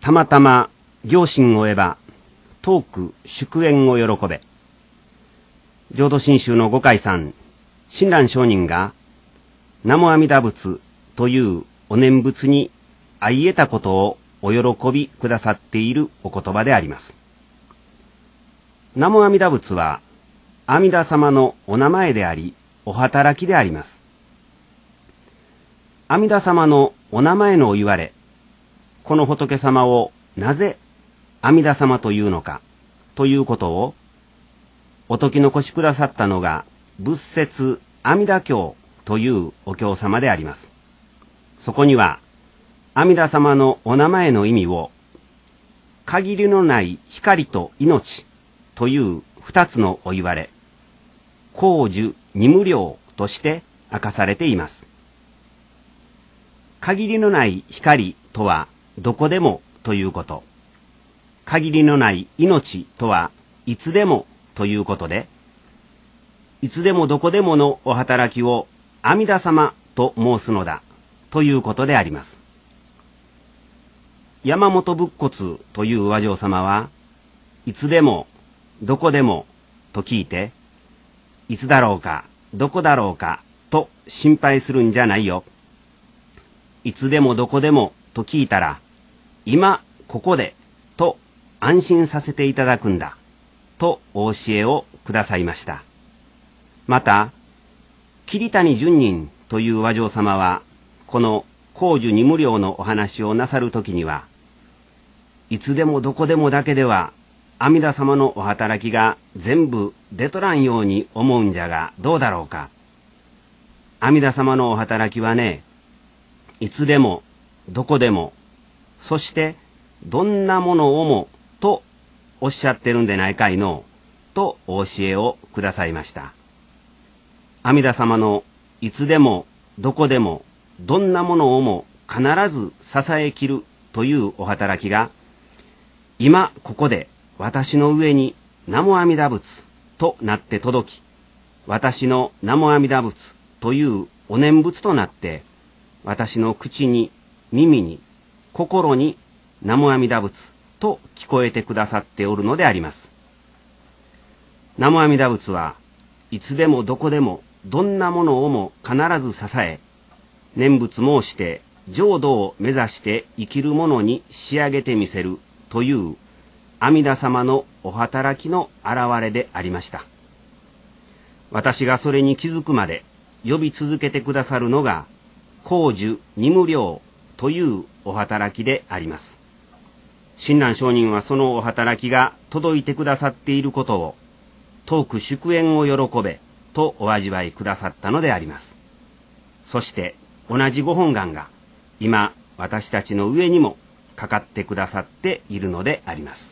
たまたま行心を得ば遠く祝宴を喜べ。浄土真宗の御開山親鸞上人が南無阿弥陀仏というお念仏に会い得たことをお喜びくださっているお言葉であります。南無阿弥陀仏は阿弥陀様のお名前でありお働きであります。阿弥陀様のお名前のお言われ、この仏様をなぜ阿弥陀様というのかということをお説き残しくださったのが仏説阿弥陀経というお経様であります。そこには阿弥陀様のお名前の意味を限りのない光と命という二つのお言われ、光寿二無量として明かされています。限りのない光とはどこでもということ。限りのない命とはいつでもということで、いつでもどこでものお働きを阿弥陀様と申すのだということであります。山本仏骨という和尚様はいつでもどこでもと聞いて、いつだろうかどこだろうかと心配するんじゃないよ。いつでもどこでもと聞いたら、今ここでと安心させていただくんだとお教えをくださいました。また桐谷順人という和尚様はこの光寿二無量のお話をなさるときには、いつでもどこでもだけでは阿弥陀様のお働きが全部出とらんように思うんじゃがどうだろうか。阿弥陀様のお働きはね、いつでもどこでも、そしてどんなものをもとおっしゃってるんでないかいのとお教えをくださいました。阿弥陀様のいつでもどこでもどんなものをも必ず支えきるというお働きが今ここで私の上に南無阿弥陀仏となって届き、私の南無阿弥陀仏というお念仏となって私の口に耳に心に南無阿弥陀仏と聞こえてくださっておるのであります。南無阿弥陀仏はいつでもどこでもどんなものをも必ず支え、念仏申して浄土を目指して生きる者に仕上げてみせるという阿弥陀様のお働きの現れでありました。私がそれに気づくまで呼び続けてくださるのが光寿二無量というお働きであります。親鸞上人はそのお働きが届いてくださっていることを遠く祝宴を喜べとお味わいくださったのであります。そして同じご本願が今私たちの上にもかかってくださっているのであります。